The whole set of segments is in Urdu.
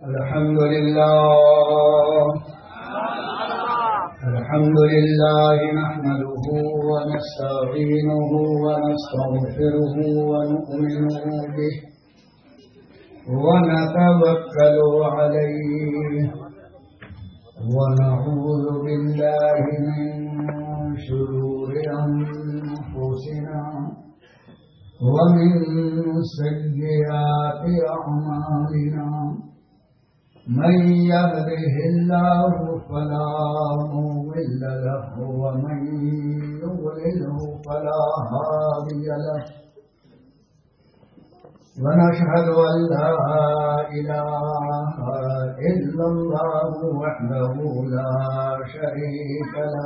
الحمد لله نحمده ونستعينه ونستغفره ونؤمن به ونتوكل عليه ونعوذ بالله من شرور أنفسنا ومن سيئات أعمالنا من يهده الله فلا مضل له ومن يضلله فلا هادي له ونشهد أن لا إله إلا الله وحده لا شريك له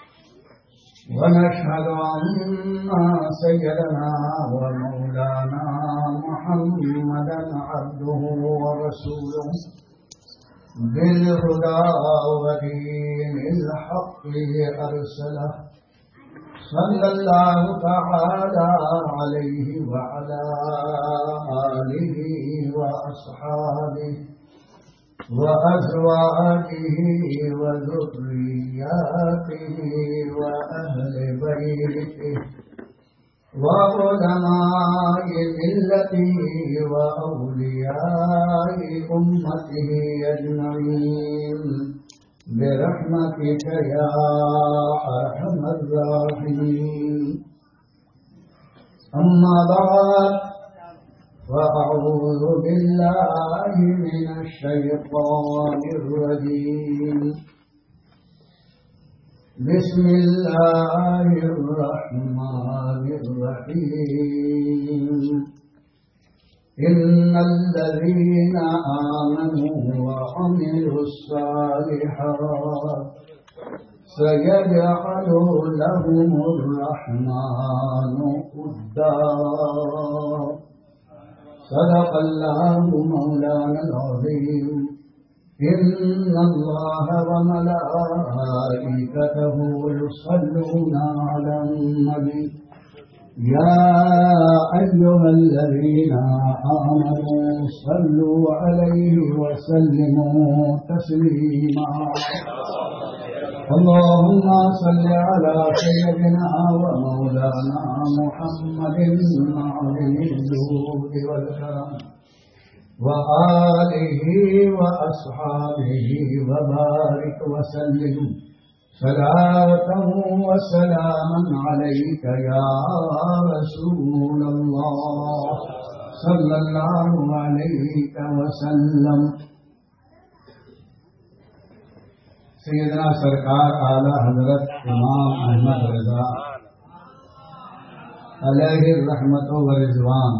ونشهد أن سيدنا ومولانا محمدا عبده ورسوله بالهدى ودين الحق أرسله صلى الله تعالى عليه وعلى آله وأصحابه وأزواجه وذرياته وأهل بيته وعلماء ملته وأولياء أمته أجمعين برحمتك يا أرحم الراحمين. أما بعد فأعوذ بالله من الشيطان الرجيم. بسم الله الرحمن الرحيم. إن الذين آمنوا وعملوا الصالحات سيجعل لهم الرحمن ودا. صدق الله مولانا العظيم. إن الله وملائكته يصلون على النبي يا أيها الذين آمنوا صلوا عليه وسلموا تسليما. اللهم صل على سيدنا ومولانا محمد معلم الجود والكرم وآله وأصحابه وبارك وسلم صلاة وسلاما عليك يا رسول الله صلى الله عليه وسلم. سیدنا سرکار اعلی حضرت امام احمد رضا علیہ الرحمت و رضوان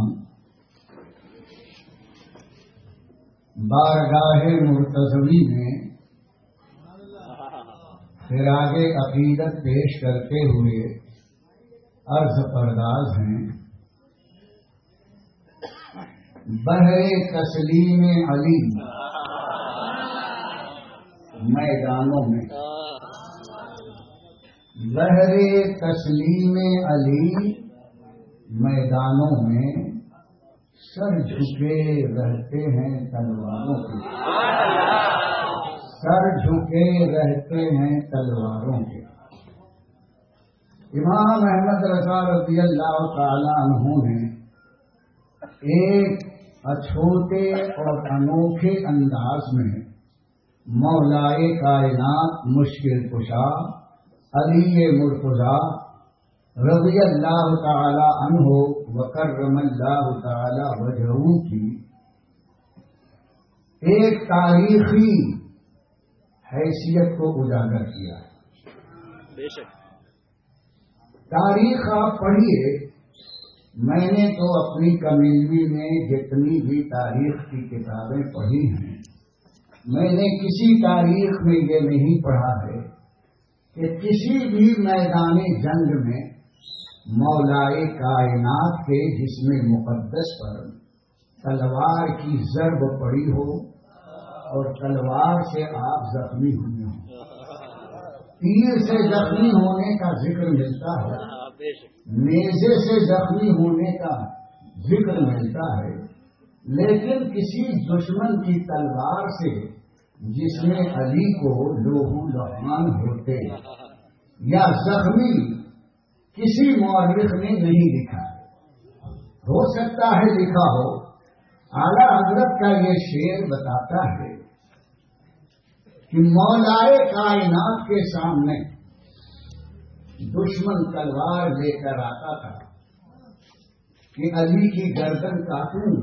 بارگاہ مرتضوی میں خراج عقیدت پیش کرتے ہوئے عرض پرداز ہیں. بحر تسلیم علی میدانوں میں، بحر تسلیم علی میدانوں میں سر جھکے رہتے ہیں تلواروں کے، سر جھکے رہتے ہیں تلواروں کے. امام احمد رضا رضی اللہ تعالی عنہ نے ایک اچھوٹے اور انوکھے انداز میں مولائے کائنات مشکل کشا علی مرتضیٰ رضی اللہ تعالی عنہ وکرم اللہ تعالی وجہہ کی ایک تاریخی حیثیت کو اجاگر کیا. بے شک تاریخ آپ پڑھیے. میں نے تو اپنی کمیونٹی میں جتنی بھی تاریخ کی کتابیں پڑھی ہیں، میں نے کسی تاریخ میں یہ نہیں پڑھا ہے کہ کسی بھی میدان جنگ میں مولائے کائنات کے جسم مقدس پر تلوار کی ضرب پڑی ہو اور تلوار سے آپ زخمی ہوئے ہوں. تیر سے زخمی ہونے کا ذکر ملتا ہے، نیزے سے زخمی ہونے کا ذکر ملتا ہے، لیکن کسی دشمن کی تلوار سے جس میں علی کو لوہو لہان ہوتے یا زخمی کسی مورخ نے نہیں لکھا. ہو سکتا ہے لکھا ہو. اعلیٰ حضرت کا یہ شعر بتاتا ہے کہ مولائے کائنات کے سامنے دشمن تلوار لے کر آتا تھا کہ علی کی گردن کاٹوں،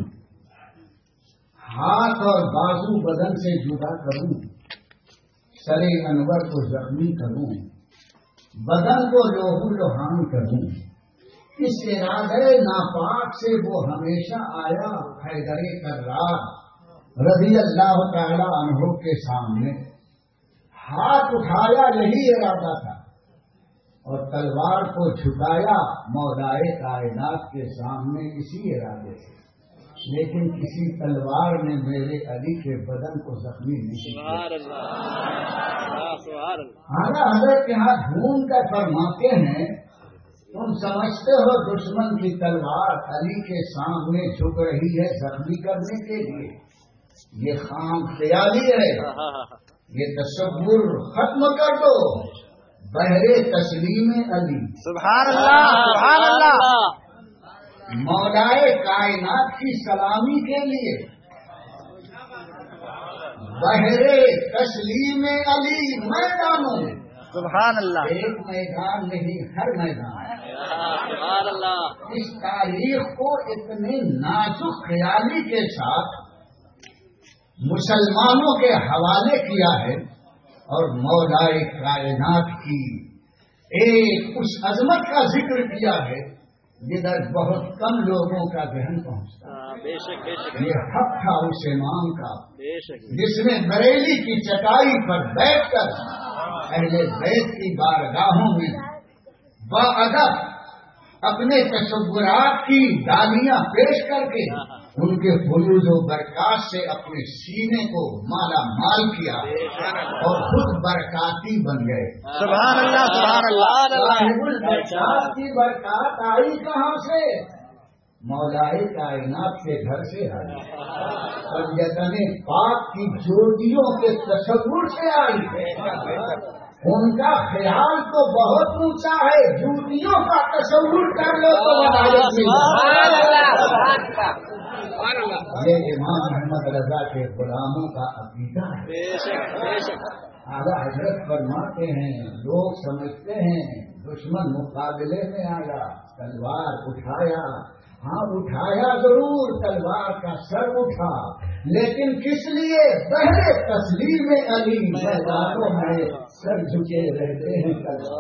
ہاتھ اور بازو بدن سے جدا کروں، سر انور کو زخمی کروں، بدن کو لوہو لہان کروں. اس ارادے ناپاک سے وہ ہمیشہ آیا حیدر کرار رضی اللہ تعالی عنہ کے سامنے. ہاتھ اٹھایا یہی ارادہ تھا اور تلوار کو جھکایا مولائے کائنات کے سامنے اسی ارادے سے. لیکن کسی تلوار نے میرے علی کے بدن کو زخمی نہیں کیا. حضرت یہاں ڈھونڈ کر فرماتے ہیں تم سمجھتے ہو دشمن کی تلوار علی کے سامنے جھک رہی ہے زخمی کرنے کے لیے. یہ خام خیالی ہے. یہ تصور ختم کر دو. بہرے تسلیم علی سبحان اللہ سبحان اللہ. مولائے کائنات کی سلامی کے لیے بہرے تسلیم علی میدانوں میں. سبحان اللہ. ایک میدان نہیں ہر میدان. سبحان اللہ. اس تاریخ کو اتنے نازک خیالی کے ساتھ مسلمانوں کے حوالے کیا ہے اور مولائے کائنات کی ایک اس عظمت کا ذکر کیا ہے جدھر بہت کم لوگوں کا ذہن پہنچتا. بے شک بے شک. یہ حق تھا اس امام کا بے شک. جس نے بریلی کی چٹائی پر بیٹھ کر اہل بیت کی بارگاہوں میں باادب اپنے تصورات کی ڈالیاں پیش کر کے ان کے فیوز و برکات سے اپنے سینے کو مالا مال کیا اور خود برکاتی بن گئے. سبحان اللہ سبحان اللہ. صاحب البرکات کی برکات آئی کہاں سے؟ مولائے کائنات کے گھر سے آئی. سیدن پاک کی جوتیوں کے تصور سے آئی. ان کا خیال تو بہت اونچا ہے. جوتیوں کا تصور کر لو تو یہ امام محمد رضا کے غلاموں کا عقیدہ ہے. اعلیٰ حضرت فرماتے ہیں لوگ سمجھتے ہیں دشمن مقابلے میں آیا تلوار اٹھایا. ہاں اٹھایا ضرور. تلوار کا سر اٹھا لیکن کس لیے؟ بہرے تسلیم علی میدانوں میں سر جھکے رہتے ہیں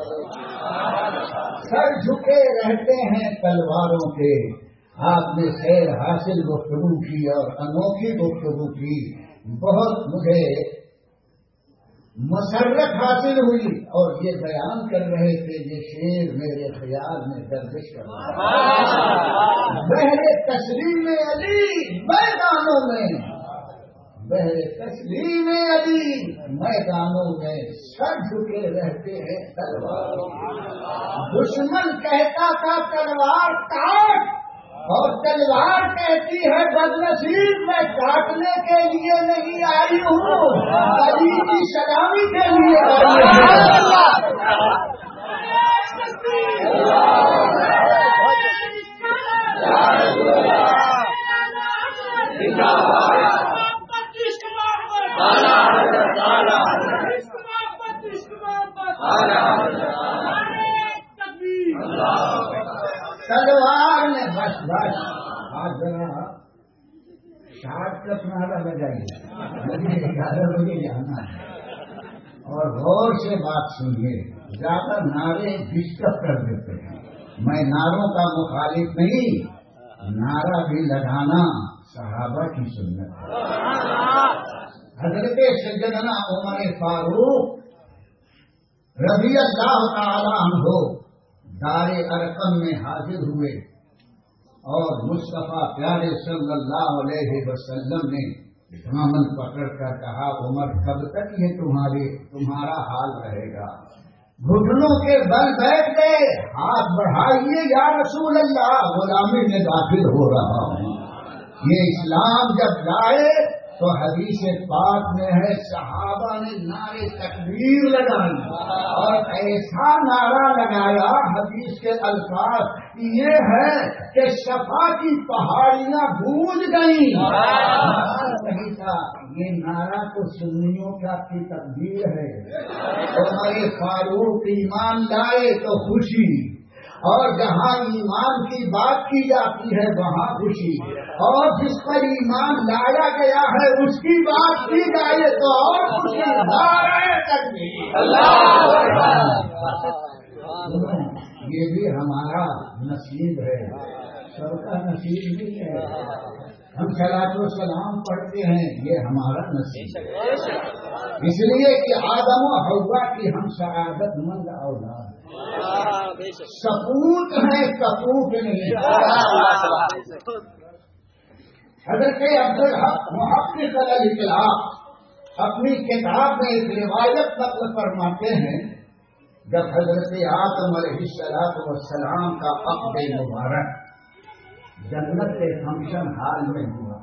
سر جھکے رہتے ہیں تلواروں کے. آپ نے خیر حاصل گفتگو کی اور انوکھی گفتگو کی. بہت مجھے مسرت حاصل ہوئی اور یہ بیان کر رہے تھے یہ شعر میرے خیال میں گردش کر رہا ہے. بہرے تسلیم علی میدانوں میں بہرے تسلیم علی میدانوں میں سر جھکے رہتے ہیں تلوار. دشمن کہتا تھا تلوار کاٹ اور تلوار کہتی ہے بدنصیب میں کاٹنے کے لیے نہیں آئی ہوں علی کی سلامی کے لیے تلوار نے بس آج ذرا شارٹ کٹ نعرہ لگائیے. مجھے 11 بجے جانا ہے اور غور سے بات سنیے. زیادہ نعرے ڈسٹرب کر دیتے ہیں. میں نعروں کا مخالف نہیں. نعرہ بھی لگانا صحابہ کی سنت ہے. حضرت سیدنا عمر فاروق رضی اللہ تعالی عنہ دار ارقم میں حاضر ہوئے اور مصطفیٰ پیارے صلی اللہ علیہ وسلم نے دامن پکڑ کر کہا عمر کب تک یہ تمہارا حال رہے گا؟ گھٹنوں کے بل بیٹھ گئے. ہاتھ بڑھائیے یا رسول اللہ غلامی میں داخل ہو رہا ہوں. یہ اسلام جب لائے تو حدیث پاک میں ہے صحابہ نے نعرے تکبیر لگائی اور ایسا نعرہ لگایا، حدیث کے الفاظ یہ ہے کہ صفا کی پہاڑیاں گونج گئیں۔ نہیں تھا یہ نعرہ تو سنیوں کا کی تکبیر ہے، عمر فاروق ایمان لائے تو خوشی، اور جہاں ایمان کی بات کی جاتی ہے وہاں خوشی، اور جس پر ایمان لایا گیا ہے اس کی بات کی جائے تو اور خوشی۔ یہ بھی ہمارا نصیب ہے، سب کا نصیب نہیں ہے۔ ہم صلاۃ و سلام پڑھتے ہیں، یہ ہمارا نصیب ہے، اس لیے کہ آدم و حوا کی ہم سعادت مند اولاد سپوت ہیں، سپوت نہیں۔ حضرت عبدالحق محقق الخلاف اپنی کتاب میں ایک روایت نقل فرماتے ہیں، جب حضرت آدم علیہ السلام کا عقد مبارک جنت کے فنکشن ہال میں ہوا،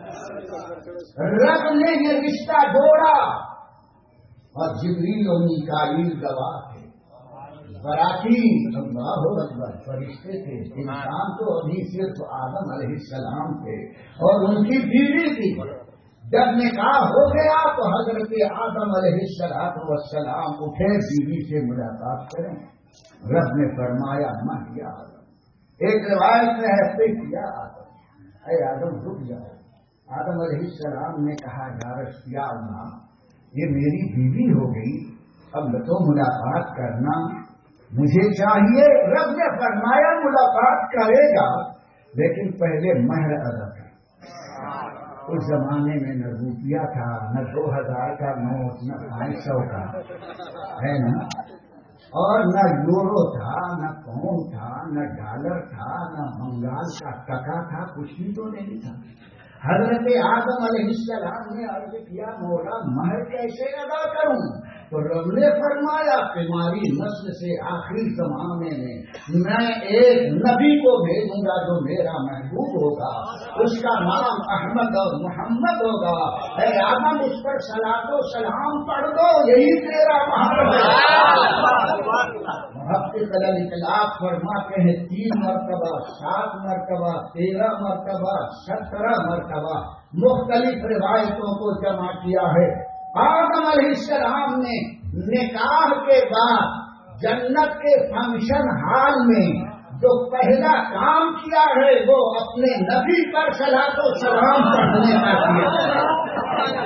رب نے یہ رشتہ جوڑا اور جبریل و میکائیل گواہ تھے، براتی اللہ اکبر فرشتے تھے، انسان تو ابھی صرف آدم علیہ السلام تھے اور ان کی بیوی تھی۔ جب نکاح ہو گیا تو حضرت آدم علیہ السلام اٹھے بیوی سے ملاقات کریں، رب نے فرمایا ماں یا آدم، ایک روایت میں ہے یا آدم، اے آدم رک جاؤ۔ آدم علیہ السلام نے کہا یا اللہ یہ میری بیوی ہو گئی، اب تو ملاقات کرنا مجھے چاہیے۔ رب نے فرمایا ملاقات کرے گا لیکن پہلے مہر ادا کر۔ اس زمانے میں نہ روپیہ تھا، نہ 2000 کا نوٹ، نہ 500 کا، ہے نا، اور نہ یورو تھا، نہ پاؤنڈ تھا، نہ ڈالر تھا، نہ بنگال کا ٹکا تھا، کچھ بھی تو نہیں تھا۔ حضرت آدم علیہ السلام نے عرض کیا مولا مہر کیسے ادا کروں؟ تو رب نے فرمایا تمہاری نسل سے آخری زمانے میں ایک نبی کو بھیجوں گا جو میرا محبوب ہوگا، اس کا نام احمد اور محمد ہوگا، اے آدم اس پر صلاۃ و سلام پڑھ دو، یہی تیرا مہر ہے۔ محقق الخلاف فرماتے ہیں 3 مرتبہ، 7 مرتبہ، 13 مرتبہ، 17 مرتبہ مختلف روایتوں کو جمع کیا ہے۔ آدم علیہ السلام نے نکاح کے بعد جنت کے فنکشن ہال میں جو پہلا کام کیا ہے وہ اپنے نبی پر صلاۃ و سلام پڑھنے کا کیا۔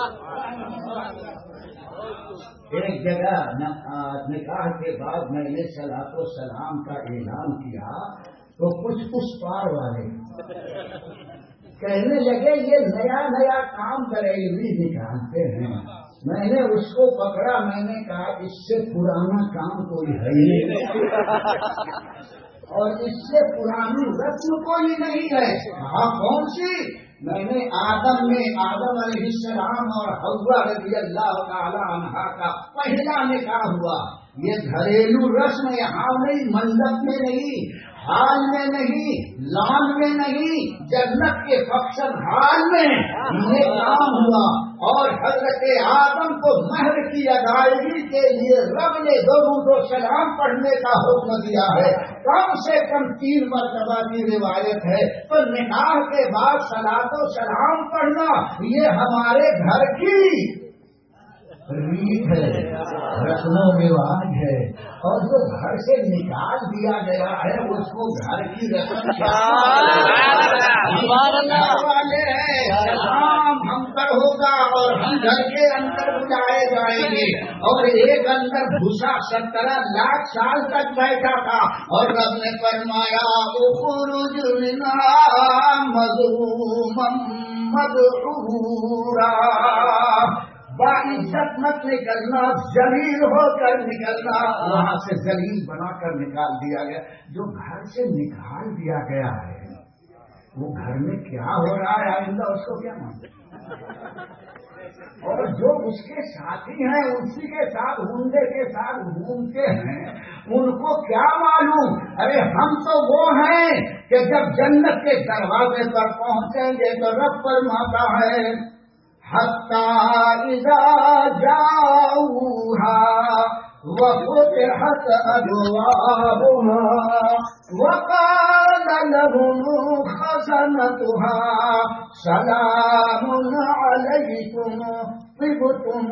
ایک جگہ نکاح کے بعد میں نے صلاۃ و سلام کا اعلان کیا تو کچھ اس پار والے کہنے لگے یہ نیا نیا کام بریلوی نکالتے ہیں۔ میں نے اس کو پکڑا، میں نے کہا اس سے پرانا کام کوئی ہے ہی نہیں اور اس سے پرانی رسم کوئی نہیں ہے۔ کہا کون سی؟ میں نے آدم علیہ السلام اور حوا رضی اللہ تعالی عنہا کا پہلا نکاح ہوا۔ یہ گھریلو رسم یہاں نہیں، منڈپ میں نہیں، ہال میں نہیں، لان میں نہیں، جنت کے فنکشن ہال میں یہ کام ہوا۔ اور حضرت آدم کو مہر کی ادائیگی کے لیے رب نے درود و سلام پڑھنے کا حکم دیا ہے، کم سے کم 3 مرتبہ کی روایت ہے۔ تو نکاح کے بعد صلاۃ و سلام پڑھنا یہ ہمارے گھر کی ریت ہے، رسم و رواج ہے، اور جو گھر سے نکال دیا گیا ہے اس کو گھر کی رسم والے ہیں۔ سلام ہم پر ہوگا اور ہم گھر کے اندر بلائے جائیں گے، اور ایک اندر گھسا 17 لاکھ سال تک بیٹھا تھا اور رب نے فرمایا اخرج منها مذموما مدحورا، باعزت مت نکلنا، ذلیل ہو کر نکلنا۔ وہاں سے ذلیل بنا کر نکال دیا گیا۔ جو گھر سے نکال دیا گیا ہے وہ گھر میں کیا ہو رہا ہے آئندہ اس کو کیا مانتے، اور جو اس کے ساتھی ہیں، اسی کے ساتھ ہنڈے کے ساتھ گھومتے ہیں، ان کو کیا معلوم؟ ارے ہم تو وہ ہیں کہ جب جنت کے دروازے پر پہنچیں گے تو رب فرماتا ہے حتی اذا جاؤہا وفتحت ابوابها وقال لهم خزنتها سلام علیکم طبتم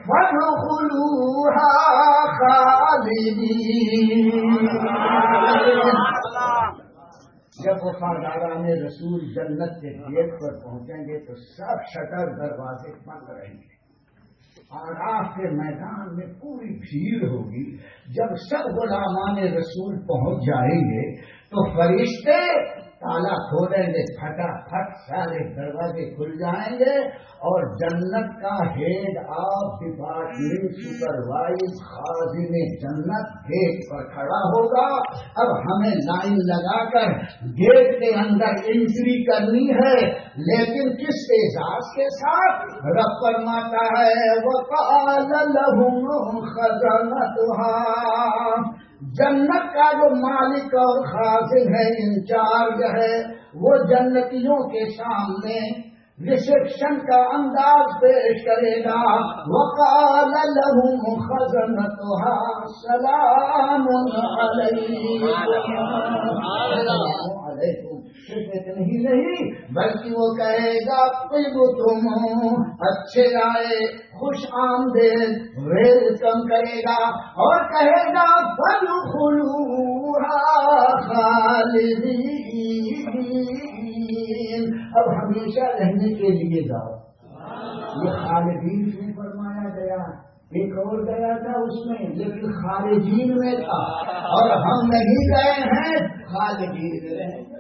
فادخلوها خالدین۔ جب وفاداران رسول جنت کے گیٹ پر پہنچیں گے تو سب شٹر دروازے بند رہیں گے، آراف کے میدان میں پوری بھیڑ ہوگی۔ جب سب غلامان رسول پہنچ جائیں گے تو فرشتے تالا کھولیں گے، پھٹافٹ سارے دروازے کھل جائیں گے اور جنت کا ہیڈ آف ڈپارٹمنٹ سپروائز خازن جنت گیٹ پر کھڑا ہوگا۔ اب ہمیں لائن لگا کر گیٹ کے اندر انٹری کرنی ہے، لیکن کس اعزاز کے ساتھ؟ رب فرماتا ہے وَقَالَ لَهُمْ خَزَنَتُهَا، جنت کا جو مالک اور خازن ہے، انچارج ہے، وہ جنتیوں کے سامنے ریسیپشن کا انداز پیش کرے گا۔ وَقَالَ لَهُمْ خَزَنَتُهَا سَلَامٌ عَلَيْكُمْ۔ صرف اتنا ہی نہیں بلکہ وہ کہے گا طِبْتُمْ، اچھے آئے، خوش آمدید، ویلکم کرے گا اور کہے گا فَادْخُلُوهَا خَالِدِينَ، اب ہمیشہ رہنے کے لیے جاؤ۔ یہ خالدین سے فرمایا گیا، ایک اور گیا تھا اس میں لیکن خالدین میں تھا، اور ہم نہیں گئے ہیں، خالدین میں رہیں گے۔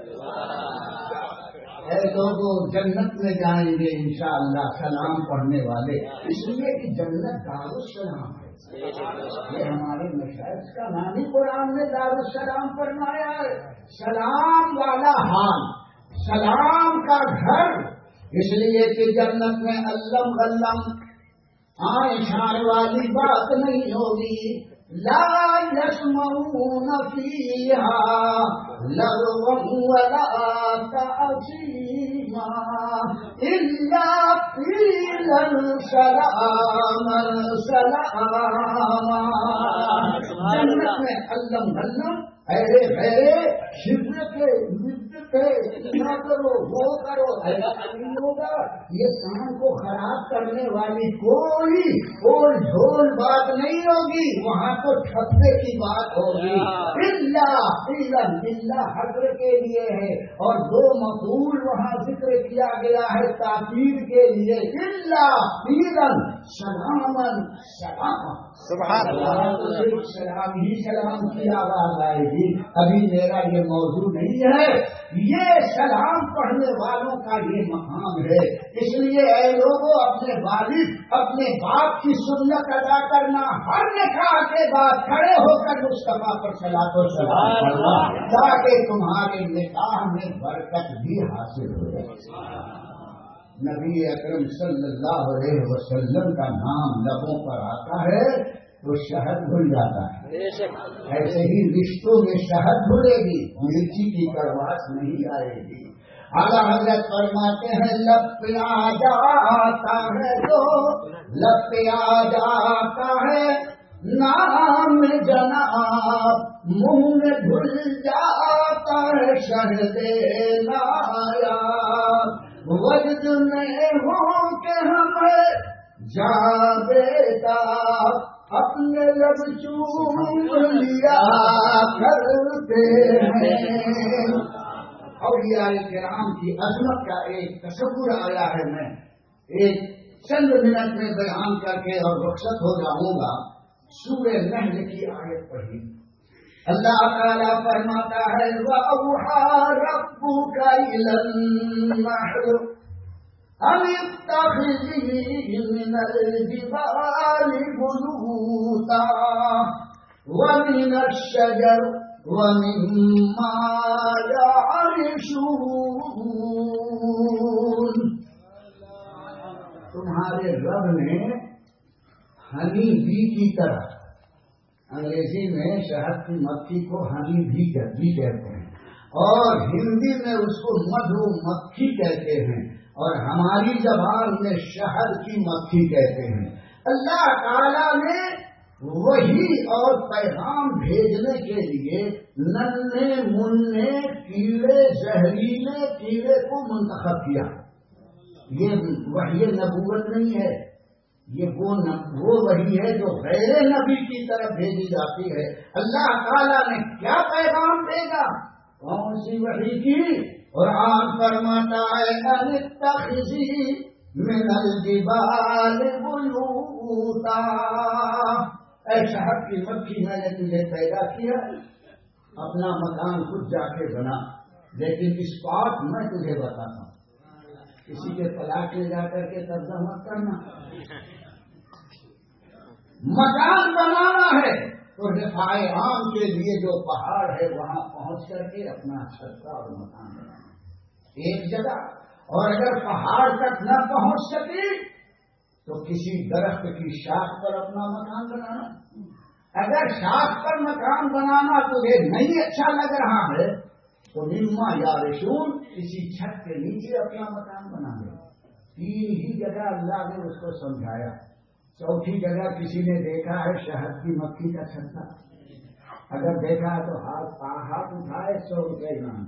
اے لوگوں، جنت میں جائیں گے انشاءاللہ سلام پڑھنے والے، اس لیے کہ جنت دارالسلام ہے۔ یہ ہمارے مشائخ کا نام ہی قرآن میں دارالسلام فرمایا ہے، سلام والا حال، سلام کا گھر، اس لیے کہ جنت میں علم غلم آئے شان والی بات نہیں ہوگی۔ لا يسمعون فيها لغوا ولا تأثيما إلا قيلا سلاما سلاما۔ جنت میں علم غلم ایرے غیرے شدت نہ کرو، وہ کرو، ایسا نہیں ہوگا۔ یہ کام کو خراب کرنے والی کوئی اور جھول بات نہیں ہوگی، وہاں تو ٹھپے کی بات ہوگی۔ اللہ حضر کے لیے ہے، اور دو مفعول وہاں ذکر کیا گیا ہے تاکید کے لیے، سلامن سلام، سبحان اللہ۔ صرف سلام ہی سلام کی آواز آئے گی۔ ابھی میرا یہ موضوع نہیں ہے، یہ سلام پڑھنے والوں کا یہ مقام ہے۔ اس لیے اے لوگوں، اپنے والد اپنے باپ کی سنت ادا کرنا، ہر نکاح کے بعد کھڑے ہو کر مصطفیٰ پر صلاۃ و سلام کرنا، تاکہ تمہارے نکاح میں برکت بھی حاصل ہو جائے۔ نبی اکرم صلی اللہ علیہ وسلم کا نام لبوں پر آتا ہے تو شہد گھل جاتا ہے، ایسے ہی رشتوں میں شہد گھلے گی، مرچی کی کڑواہٹ نہیں آئے گی۔ اعلیٰ حضرت فرماتے ہیں لب پہ آ جاتا ہے تو لب پہ آ جاتا ہے نام جناب، منہ میں گھل جاتا ہے شہد نایاب، وجد میں ہو کہ ہمیں جا بیٹا اپنے لب چوم لیا کرتے ہیں۔ اولیاء کرام کی عظمت کا ایک تصور آیا ہے، میں ایک چند منٹ میں بیان کر کے اور رخصت ہو جاؤں گا۔ سورہ نحل کی آیت پڑھی، اللہ تعالیٰ فرماتا ہے وَأَوْحَى رَبُّكَ إِلَى النَّحْلِ أَنِ اتَّخِذِي مِنَ الْجِبَالِ بُيُوتًا وَمِنَ الشَّجَرِ وَمِمَّا يَعْرِشُونَ۔ تمہارے رب نے ہنی بی کی طرح، انگریزی میں شہد کی مکھی کو ہنی بی کہتے ہیں، اور ہندی میں اس کو مدھو مکھی کہتے ہیں، اور ہماری زبان میں شہد کی مکھی کہتے ہیں۔ اللہ تعالیٰ نے وہی اور پیغام بھیجنے کے لیے ننھے منھے کیڑے، زہریلے کیڑے کو منتخب کیا۔ یہ وحی نبوت نہیں ہے، یہ وہ وحی ہے جو غیر نبی کی طرف بھیجی جاتی ہے۔ اللہ تعالیٰ نے کیا پیغام دے گا؟ کون سی وحی کی؟ قرآن فرماتا ہے ان اتخذی من الجبال بیوتا، اے شہد کی مکھی میں نے تجھے پیدا کیا، اپنا مکان خود جا کے بنا، لیکن اس بات میں تجھے بتاتا ہوں، کسی کے پلاٹ میں جا کر کے قبضہ مت کرنا۔ مکان بنانا ہے تو رفاع عام کے لیے جو پہاڑ ہے وہاں پہنچ کر کے اپنا چھتہ اور مکان بنانا ایک جگہ، اور اگر پہاڑ تک نہ پہنچ سکے تو کسی درخت کی شاخ پر اپنا مکان بنانا۔ اگر شاخ پر مکان بنانا تجھے نہیں اچھا لگ رہا ہے تو مما یا رسول کسی چھت کے نیچے اپنا مکان بنا دے۔ تین ہی جگہ اللہ نے اس کو سمجھایا، چوتھی جگہ کسی نے دیکھا ہے شہد کی مکھی کا چھتا؟ اگر دیکھا ہے تو ہاتھ اٹھائے 100 روپے انعام۔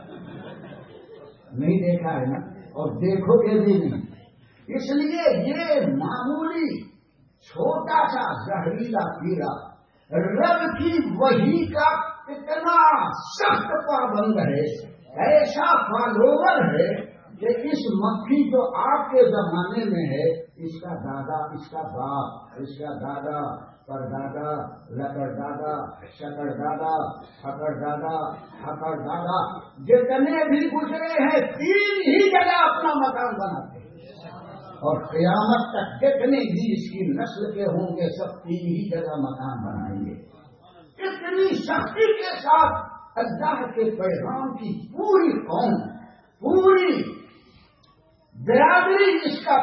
نہیں دیکھا ہے نا، اور دیکھو گے بھی نہیں۔ اس لیے یہ معمولی چھوٹا سا زہریلا کیڑا رب کی وحی کا کتنا سخت پابند ہے، ایسا فالوور ہے کہ اس مکھی جو آپ کے زمانے میں ہے، اس کا دادا، اس کا باپ، اس کا دادا، پردادا، لکڑ دادا، شکڑ دادا، پھکڑ دادا، پھکڑ دادا، جتنے بھی گزرے ہیں تین ہی جگہ اپنا مکان بناتے ہیں، اور قیامت تک جتنے بھی اس کی نسل کے ہوں گے سب تین ہی جگہ مکان بنائیں گے۔ اتنی سختی کے ساتھ اللہ کے پیغام کی پوری قوم، پوری برادری اس کا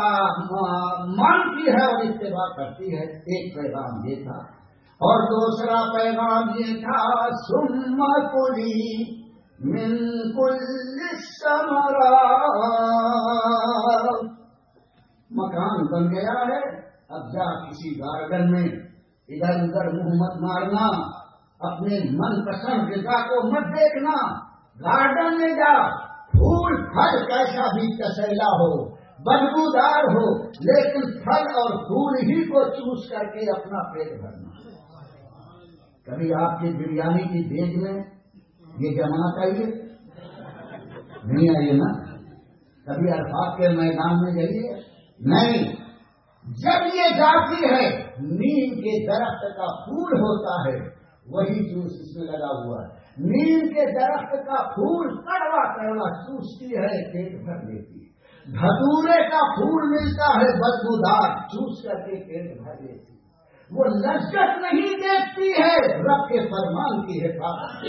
مانتی ہے اور اتباع کرتی ہے۔ ایک پیغام یہ تھا، اور دوسرا پیغام یہ تھا ثم کلی من کل الثمرات، مکان بن گیا ہے، اب جا کسی گارڈن میں ادھر ادھر منہ مت مارنا، اپنے من پسند غذا کو مت دیکھنا، گارڈن میں جا، پھول پھل کیسا بھی کسیلا ہو، بدبودار ہو، لیکن پھل اور پھول ہی کو چوس کر کے اپنا پیٹ بھرنا۔ کبھی آپ کی بریانی کی دیگ میں یہ جماعت آئیے؟ نہیں آئیے نا؟ کبھی عرفات کے میدان میں جائیے؟ نہیں۔ جب یہ جاتی ہے، نیم کے درخت کا پھول ہوتا ہے، وہی جوس اس میں لگا ہوا ہے، نیم کے درخت کا پھول کڑوا کڑوا چوستی ہے، پیٹ بھر لیتی ہے۔ دھتورے کا پھول ملتا ہے بدبودار، چوس کر کے پیٹ بھر لیتی ہے۔ وہ لذت نہیں دیکھتی ہے، رب کے فرمان کی حفاظت۔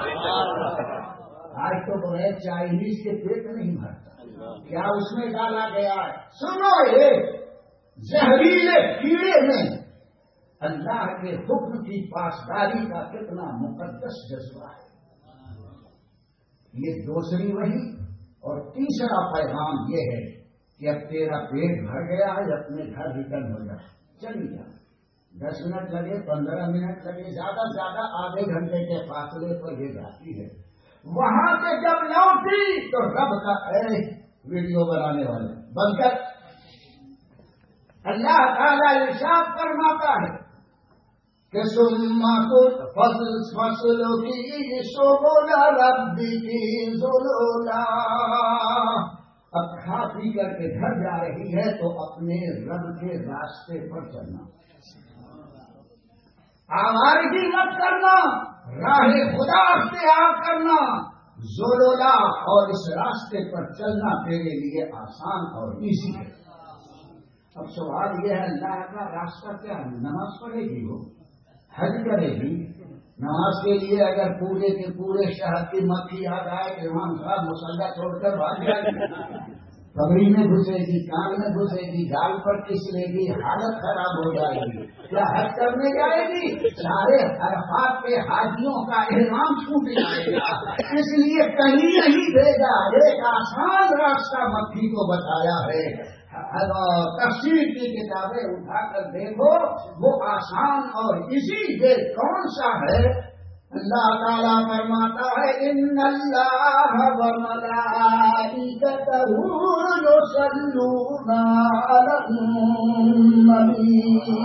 آج تو بغیر چائنیز کے پیٹ نہیں بھرتا، کیا اس میں ڈالا گیا ہے؟ سنو، یہ زہریلے کیڑے میں اللہ کے حکم کی پاسداری کا کتنا مقدس جذبہ ہے۔ یہ دوسری وحی، اور تیسرا پیغام یہ ہے کہ اب تیرا پیٹ بھر گیا ہے، اپنے گھر ریٹرن ہو جا، چلی جا۔ 10 منٹ لگے، 15 منٹ لگے، زیادہ سے زیادہ آدھے گھنٹے کے فاصلے پر یہ جاتی ہے۔ وہاں سے جب لوٹی تو رب کا ویڈیو بنانے والے بند کر۔ اللہ تعالیٰ ارشاد فرماتا ہے کہ ثم فصل کی سبل ربک ذللا، اب کھا پی کر کے گھر جا رہی ہے تو اپنے رب کے راستے پر چلنا، آوارگی مت کرنا، راہ خدا اختیار کرنا، ذللا، اور اس راستے پر چلنا تیرے لیے آسان اور ایزی ہے۔ اب سوال یہ ہے، اللہ کا راستہ کیا ہے؟ نماز پڑھے گی، وہ حج کرے گی، نماز کے لیے اگر پورے کے پورے شہر کی مکھی آ جائے کہ امام صاحب مسلح چھوڑ کر بھاگ جائے کمری میں گھسے گی، کان میں گھسے گی، گال پر کس لے گی، حالت خراب ہو جائے گی. کیا حج کرنے جائے گی؟ سارے عرفات پہ حاجیوں کا احرام چھوٹ جائے گا. اس لیے کہیں نہیں بھیجا، ایک آسان راستہ مکھی کو بتایا ہے. تفسیر کی کتابیں اٹھا کر دیکھو، وہ آسان اور اسی سے کون سا ہے؟ اللہ تعالیٰ فرماتا ہے ان اللہ وملائکتہ یصلون علی النبی.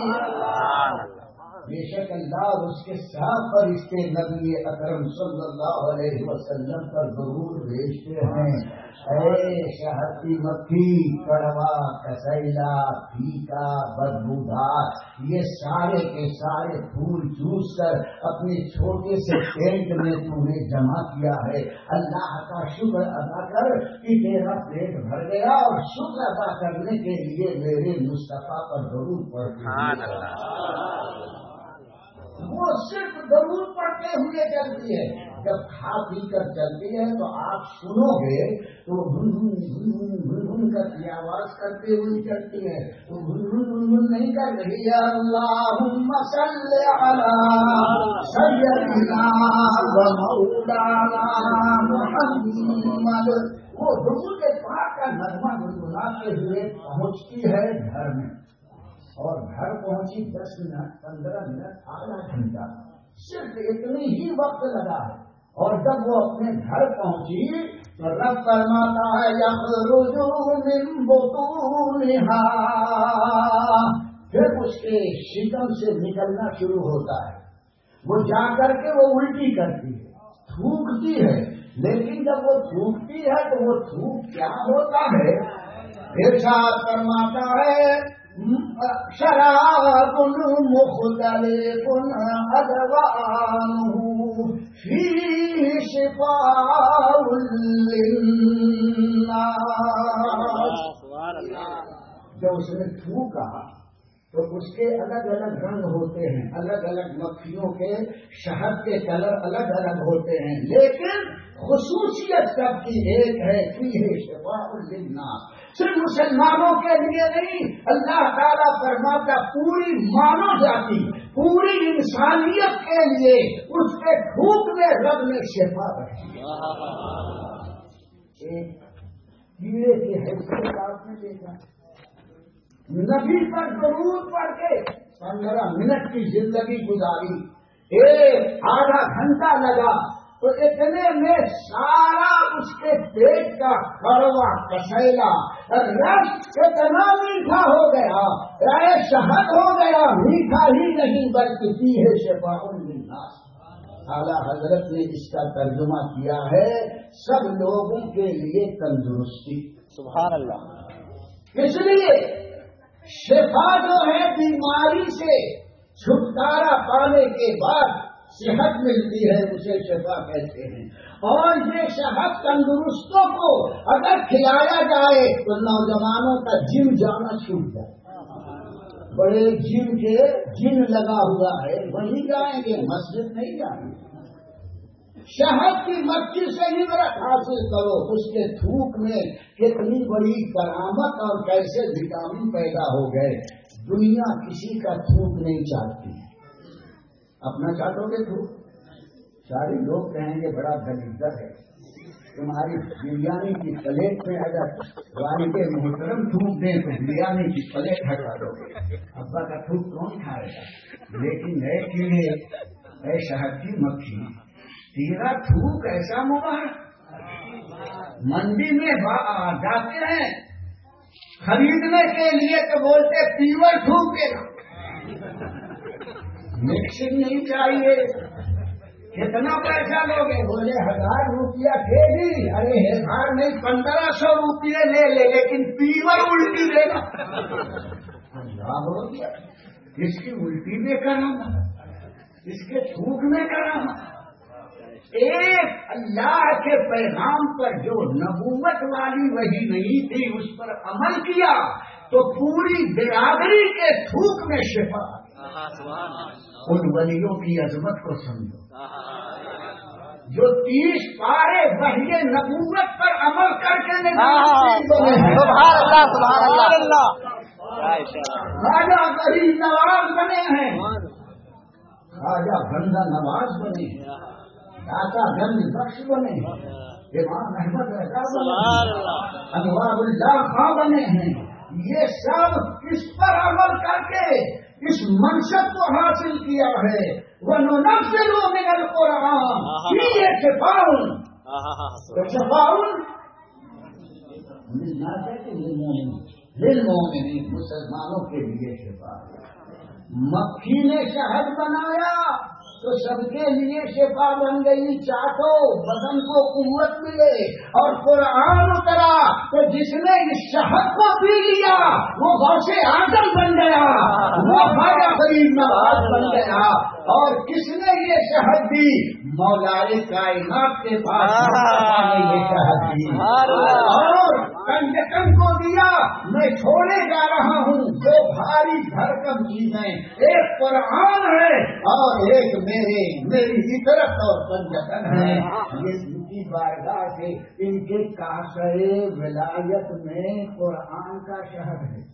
بے شک اللہ اور اس کے ساتھ فرشتے نبی اکرم صلی اللہ علیہ وسلم پر ضرور بھیجتے ہیں. اے شہد کی مکھی، کڑوا، کسیلا، پھیکا، بدبودار، یہ سارے کے سارے پھول چوس کر اپنے چھوٹے سے پیٹ میں تم نے جمع کیا ہے. اللہ کا شکر ادا کر کہ تیرا پیٹ بھر گیا، اور شکر ادا کرنے کے لیے میرے مصطفیٰ پر ضرور پڑھتے. وہ صرف ضرور پڑھتے ہوئے چلتی ہے. جب کھا پی کر چلتی ہے تو آپ سنو گے تو گھن کر آواز کرتے ہوئے چلتی ہے. تو گھن نہیں کر رہی ہے اللہم صل علی سیدنا و مولانا محمد. وہ حضور کے پاک کا نغمہ گنگناتے ہوئے پہنچتی ہے گھر میں، اور گھر پہنچی 10 منٹ 15 منٹ آدھا گھنٹہ، صرف اتنی ہی وقت لگا ہے. اور جب وہ اپنے گھر پہنچی تو رب فرماتا ہے یخرج من بطونہا، پھر اس کے شکم سے نکلنا شروع ہوتا ہے. وہ جا کر کے وہ الٹی کرتی ہے، تھوکتی ہے. لیکن جب وہ تھوکتی ہے تو وہ تھوک کیا ہوتا ہے؟ ارشاد فرماتا ہے شراب مختلف ادوانہ فیہ شفاء للناس. جب اس نے تھوکا تو اس کے الگ الگ رنگ ہوتے ہیں، الگ الگ مکھیوں کے شہد کے کلر الگ الگ ہوتے ہیں، لیکن خصوصیت سب کی ایک ہے فیہ شفاء للناس. صرف مسلمانوں کے لیے نہیں، اللہ تعالیٰ فرماتا پوری مانو جاتی، پوری انسانیت کے لیے اس کے تھوک میں رب نے شفا رکھی. ایک کیڑے کی حیثیت آپ نے دیکھا، نبی پر ضرور پڑھ کے 15 منٹ کی زندگی گزاری، ایک آدھا گھنٹہ لگا تو اتنے میں سارا اس کے پیٹ کا کڑوا کسیلا رس اتنا میٹھا ہو گیا، شہد ہو گیا. میٹھا ہی نہیں بلکہ فیہ شفاء للناس. اعلیٰ حضرت نے اس کا ترجمہ کیا ہے سب لوگوں کے لیے تندرستی. سبحان اللہ. اس لیے شفا جو ہے بیماری سے چھٹکارا پانے کے بعد صحت ملتی ہے، اسے شفا کہتے ہیں. اور یہ شہد تندرستوں کو اگر کھلایا جائے تو نوجوانوں کا جم جانا چھوٹ جائے. بڑے جم کے جن لگا ہوا ہے وہیں جائیں گے، مسجد نہیں جائیں گے. شہد کی مکھی سے عبرت حاصل کرو، اس کے تھوک میں کتنی بڑی کرامت اور کیسے وٹامن پیدا ہو گئے. دنیا کسی کا تھوک نہیں چاہتی، اپنا چاٹو گے تھوک. سارے لوگ کہیں گے بڑا دلیدر ہے، تمہاری بریانی کی پلیٹ میں اگر والد محترم تھوک دیں تو بریانی کی پلیٹ ہٹا دو گے. ابا کا تھوک کون کھائے گا؟ لیکن اے کیڑے، اے شہد کی مکھی، تیرا تھوک ایسا مبارک. منڈی میں جاتے ہیں خریدنے کے لیے تو بولتے پیور تھوک دینا، مکسنگ نہیں چاہیے. کتنا پیسہ لوگے؟ بولے 1000 روپیہ دے دی. ارے 1000 نہیں 1500 روپیے لے لے، لیکن پیور الٹی دینا. ہو گیا اس کی الٹی میں کرانا، اس کے تھوک میں کرانا. ایک اللہ کے پیغام پر جو نبوت والی وحی نہیں تھی اس پر عمل کیا تو پوری برادری کے تھوک میں شفا. ان ولیوں کی عظمت کو سمجھو. جو 30 پارے وحی نبوت پر عمل کر کے بنے ہیں، سبحان اللہ سبحان اللہ، خواجہ غریب نواز بنے ہیں، خواجہ بندہ نواز بنے ہیں، داتا گنج بخش بنے ہیں، امام احمد رضا بنے ہیں، انوار اللہ خان بنے ہیں۔ یہ سب کس پر عمل کر کے اس منصب کو حاصل کیا ہے؟ وَنُنَزِّلُ مِنَ الْقُرْآنِ فِيهِ شِفَاءٌ لِلْمُؤْمِنِينَ، مسلمانوں کے لیے شفا۔ مکھی نے شہد بنایا تو سب کے لیے شفا بن گئی، چاٹو بدن کو قوت ملے، اور قرآن اترا تو جس نے اس شہد کو پی لیا وہ غوث اعظم بن گیا، وہ خواجہ غریب نواز بن گیا، اور کس نے یہ شہد دی؟ مولائے کائنات کے پاس نے یہ شہد دی، اور کنڈکن کو دیا۔ میں چھوڑے جا رہا ہوں دو بھاری بھرکم چیزیں، ایک قرآن ہے اور ایک میری فطرت اور کنڈکن ہے۔ یہ ان کی بارگاہ سے ان کے کاسے ولایت میں قرآن کا شہد ہے،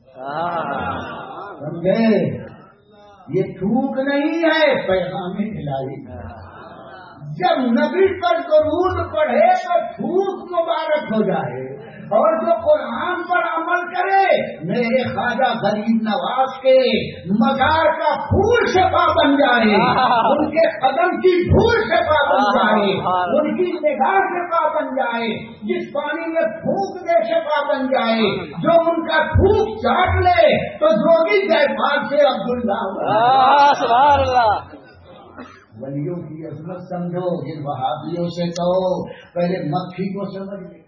سمجھے؟ یہ تھوک نہیں ہے، پیغام الہی ہے۔ جب نبی پر درود پڑھے تو تھوک مبارک ہو جائے، اور جو قرآن پر عمل کرے میرے خواجہ غریب نواز کے مزار کا پھول شفا بن جائے، ان کے قدم کی دھول شفا بن جائے، ان کی نگاہ شفا بن جائے، جس پانی میں پھونک دے شفا بن جائے، جو ان کا پھونک چاٹ لے تو جوگی جیپال سے عبداللہ۔ سبحان اللہ۔ ولیوں کی عظمت سمجھو، جن وہابیوں سے کہو پہلے مکھی کو سمجھ لے،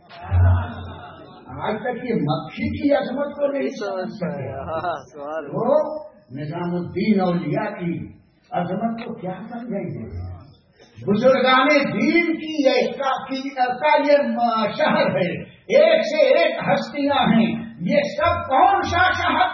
آج تک یہ مکھی کی عظمت کو نہیں سمجھ سکے، وہ نظام الدین اولیاء کی عظمت کو کیا سمجھیں گے؟ بزرگان دین کی یہ شہر ہے، ایک سے ایک ہستیاں ہیں، یہ سب کون سا شہر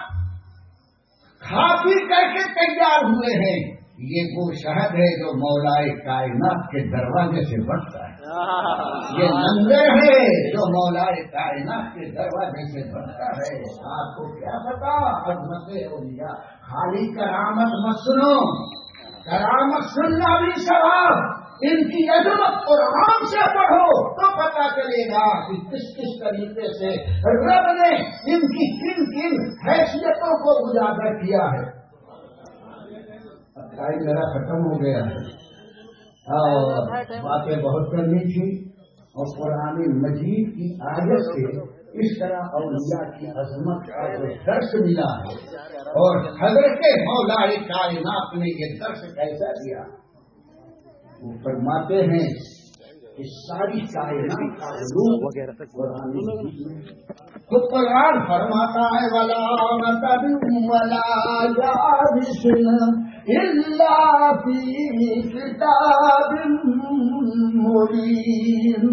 کھا پی کر کے تیار ہوئے ہیں؟ یہ وہ شہد ہے جو مولائے کائنات کے دروازے سے بڑھتا ہے، یہ لنگر ہے جو مولائے کائنات کے دروازے سے بڑھتا ہے۔ آپ کو کیا پتا عظمت اولیاء؟ خالی کرامت مت سنو، کرامت سننا بھی ثواب، ان کی عظمت قرآن سے پڑھو تو پتا چلے گا کہ کس کس طریقے سے رب نے ان کی کن کن حیثیتوں کو اجاگر کیا ہے۔ ٹائم میرا ختم ہو گیا ہے اور باتیں بہت کرنی تھی، اور قرآن مجید کی آیت سے اس طرح اولیاء کی عظمت کا جو درس ملا ہے، اور حضرت مولا کائنات نے یہ درس کیسا دیا، وہ فرماتے ہیں کہ ساری کائنات کا علوم قرآن مجید میں تو قرآن فرماتا ہے وَلَا نَتَبِعُ وَلَا يَعْرِشْنَ إِلَّا فِي كِتَابٍ مُبِينٍ۔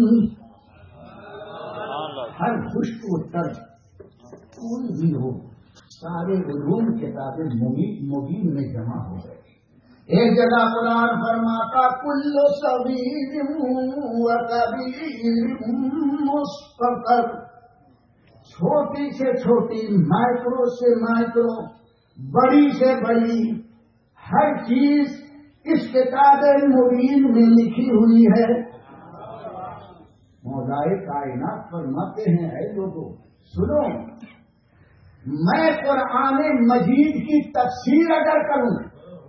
ہر خشک و تر کوئی بھی ہو، سارے علوم کتابیں مبین میں جمع ہو گئے۔ ایک جگہ قرآن فرماتا کل صغیر و کبیر مستقر، چھوٹی سے چھوٹی، مائکرو سے مائکرو، بڑی سے بڑی، ہر چیز اس کتاب مبین میں لکھی ہوئی ہے۔ مولائے کائنات فرماتے ہیں اے لوگوں سنو، میں قرآن مجید کی تفسیر اگر کروں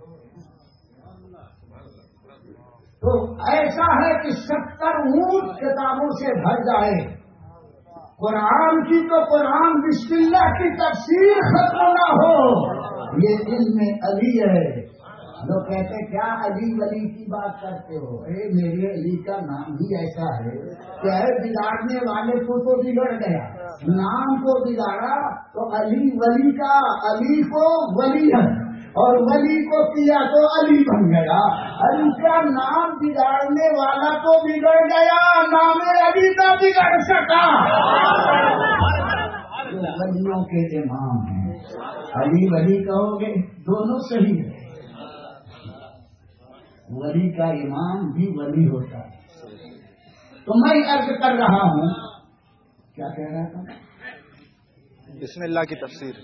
تو ایسا ہے کہ 70 اونٹ کتابوں سے بھر جائے۔ قرآن کی تو قرآن بسم اللہ کی تفسیر ختم نہ ہو۔ یہ علم علی ہے۔ لوگ کہتے کیا علی ولی کی بات کرتے ہو؟ ارے میرے علی کا نام ہی ایسا ہے کہ بگاڑنے والے کو تو بگڑ گیا، نام کو بگاڑا تو علی ولی کا، علی کو ولی ہے اور ولی کو کیا تو علی بن گیا۔ علی کا نام بگاڑنے والا تو بگڑ گیا، نام علی نہ بگڑ سکا۔ ولیوں کے امام ہیں، علی ولی کہو گے دونوں صحیح ہے۔ ولی کا امام بھی ولی ہوتا ہے، تو میں عرض کر رہا ہوں، کیا کہہ رہا تھا؟ بسم اللہ کی تفسیر.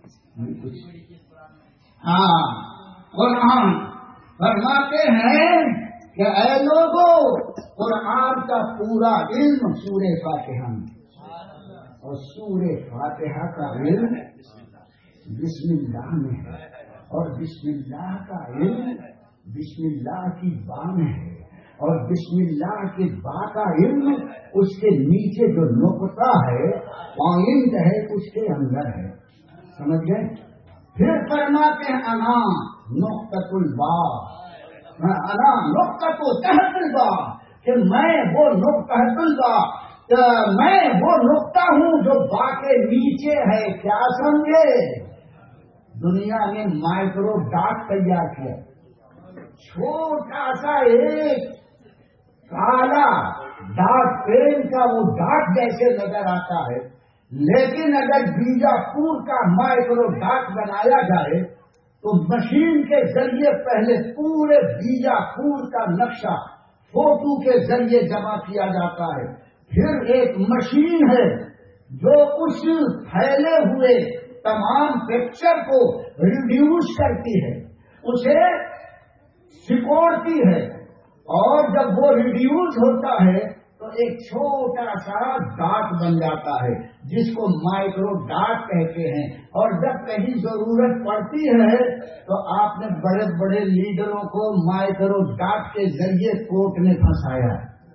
ہاں، قرآن فرماتے ہیں کہ اے لوگوں، قرآن کا پورا علم سورہ فاتحہ میں، اور سورہ فاتحہ کا علم بسم اللہ میں ہے، اور بسم اللہ کا علم بسم اللہ کی با میں ہے، اور بسم اللہ کے با کا علم اس کے نیچے جو نقطہ ہے، پوائنٹ ہے، اس کے اندر ہے. سمجھ گئے؟ پھر فرماتے ہیں انا نقطۃ البا، انا نقطۃ تحت البا، کہ میں وہ نقطۃ البا، میں وہ نقطہ ہوں جو با کے نیچے ہے. کیا سمجھے؟ دنیا نے مائکرو ڈاٹ تیار کیا، چھوٹا سا ایک کالا ڈاٹ پین کا وہ ڈاٹ جیسے نظر آتا ہے، لیکن اگر بیجاپور کا مائکرو ڈاٹ بنایا جائے تو مشین کے ذریعے پہلے پورے بیجاپور کا نقشہ فوٹو کے ذریعے جمع کیا جاتا ہے، پھر ایک مشین ہے جو اس پھیلے ہوئے تمام پکچر کو ریڈیوس کرتی ہے، اسے سکوڑتی ہے، اور جب وہ ریڈیوس ہوتا ہے تو ایک چھوٹا سا ڈاٹ بن جاتا ہے جس کو مائکرو ڈاٹ کہتے ہیں. اور جب کہیں ضرورت پڑتی ہے تو آپ نے بڑے بڑے لیڈروں کو مائکرو ڈاٹ کے ذریعے کوٹ میں پھنسایا.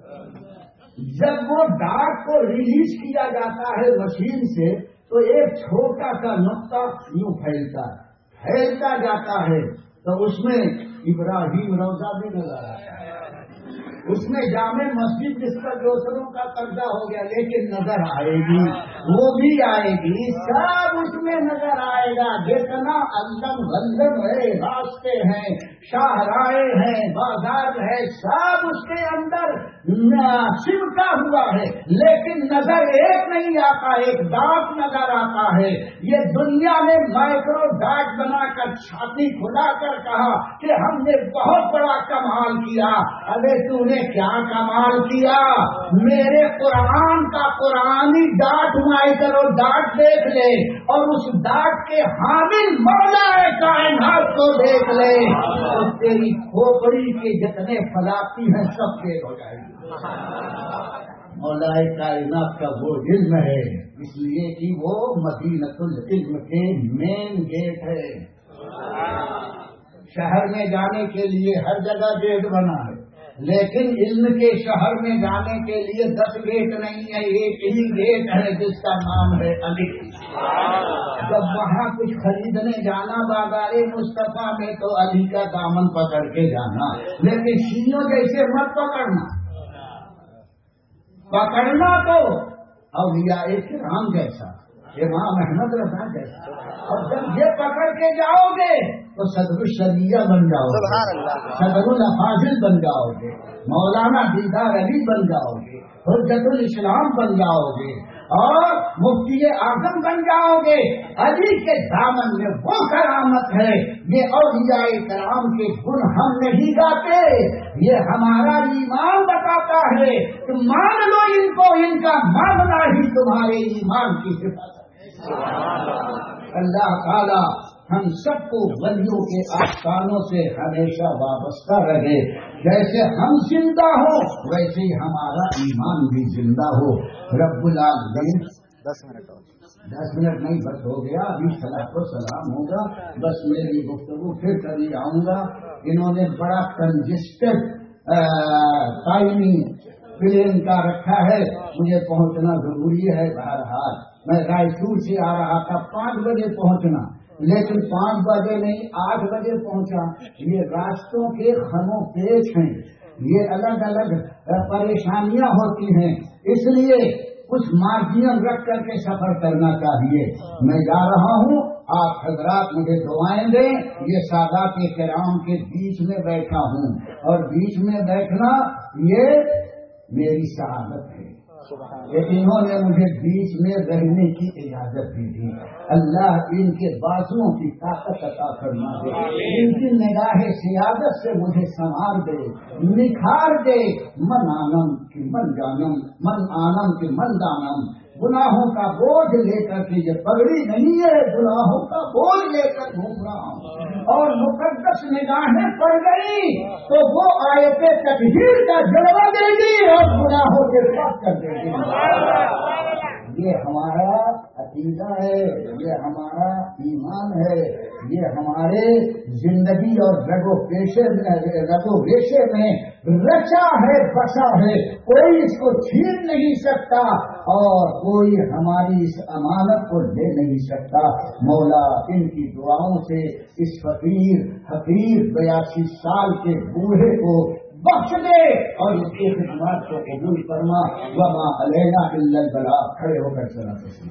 جب وہ ڈاٹ کو ریلیز کیا جاتا ہے مشین سے تو ایک چھوٹا سا نقطہ یوں پھیلتا جاتا ہے، تو اس میں ابراہیم روضہ بھی نظر آتا ہے، اس میں جامع مسجد جس پر دوسروں کا قبضہ ہو گیا لیکن نظر آئے گی، وہ بھی آئے گی، سب اس میں نظر آئے گا. جتنا علم غلم ہے، راستے ہیں، شاہراہیں ہیں، بازار ہے، سب اس کے اندر سمٹا ہوا ہے، لیکن نظر ایک نہیں آتا، ایک ڈاٹ نظر آتا ہے. یہ دنیا نے مائکرو ڈاٹ بنا کر چھاتی کھلا کر کہا کہ ہم نے بہت بڑا کمال کیا. ارے تو نے کیا کمال کیا؟ میرے قرآن کا قرآنی ڈاٹ مائکرو ڈاٹ دیکھ لے، اور اس ڈاٹ کے حامل مولا کائنات کو دیکھ لے، تو تیری کھوپڑی کے جتنے فلاپی ہیں سب فیل ہو جائیں گے. مولا کائنات کا وہ علم ہے، اس لیے کہ وہ مدینۃ العلم کے مین گیٹ ہے. شہر میں جانے کے لیے ہر جگہ گیٹ بنا ہے، لیکن علم کے شہر میں جانے کے لیے 10 گیٹ نہیں ہے، ایک ہی گیٹ ہے جس کا نام ہے علی. جب وہاں کچھ خریدنے جانا بازار مصطفیٰ میں تو علی کا دامن پکڑ کے جانا، لیکن شیعوں جیسے مت پکڑنا تو اولیاء کرام جیسا، امام احمد رضا جیسا. اور جب یہ پکڑ کے جاؤ گے تو صدر الشریعہ بن جاؤ گے، صدر الافاضل بن جاؤ گے، مولانا دیدار علی بن جاؤ گے، حجت الاسلام بن جاؤ گے، اور مفتی اعظم بن جاؤ گے. علی کے دامن میں وہ کرامت ہے. یہ اولیاء کرام کے گن ہم نہیں گاتے، یہ ہمارا ایمان بتاتا ہے کہ مان لو ان کو، ان کا ماننا ہی تمہارے ایمان کی صفت ہے. اللہ تعالی ہم سب کو ولیوں کے آستانوں سے ہمیشہ وابستہ رہے. جیسے ہم زندہ ہو ویسے ہی ہمارا ایمان بھی زندہ ہو. رب العالمین 10 منٹ اور 10 منٹ نہیں، بس ہو گیا. ابھی صلاۃ و سلام ہوگا. بس میری گفتگو پھر کبھی آؤں گا. انہوں نے بڑا کنجسٹڈ ٹائمنگ پلین کا رکھا ہے، مجھے پہنچنا ضروری ہے. بہرحال میں رائچور سے آ رہا تھا 5 بجے پہنچنا، لیکن 5 بجے نہیں 8 بجے پہنچا. یہ راستوں کے خمو پیش ہیں، یہ الگ الگ پریشانیاں ہوتی ہیں، اس لیے کچھ مارجین رکھ کر کے سفر کرنا چاہیے. میں جا رہا ہوں، آپ حضرات مجھے دعائیں دیں. یہ سادات کرام کے بیچ میں بیٹھا ہوں، اور بیچ میں بیٹھنا یہ میری سعادت ہے. کہ انہوں نے مجھے بیچ میں رہنے کی اجازت بھی دی. اللہ ان کے بازوؤں کی طاقت عطا فرما دے, ان کی نگاہ سیادت سے مجھے سنوار دے, نکھار دے. من آنم کی من جانم, من آنم کی من دانم. گناہوں کا بوجھ لے کر کے یہ پگڑی نہیں ہے, گناہوں کا بوجھ لے کر گھوم رہا ہوں, اور مقدس نگاہیں پڑ گئی تو وہ آیت تطہیر کا جلوہ دے گی اور گناہوں کے پاک کر دے گی. یہ ہمارا عقیدہ ہے, یہ ہمارا ایمان ہے, یہ ہمارے زندگی اور رگ و ریشے میں رچا ہے, بسا ہے. کوئی اس کو چھین نہیں سکتا اور کوئی ہماری اس امانت کو لے نہیں سکتا. مولا ان کی دعاؤں سے اس فقیر حقیر 82 سال کے بوڑھے کو بخش دے اور اس کی خدمات کو قبول فرما. وما علینا الا البلاغ. کھڑے ہو کر چلا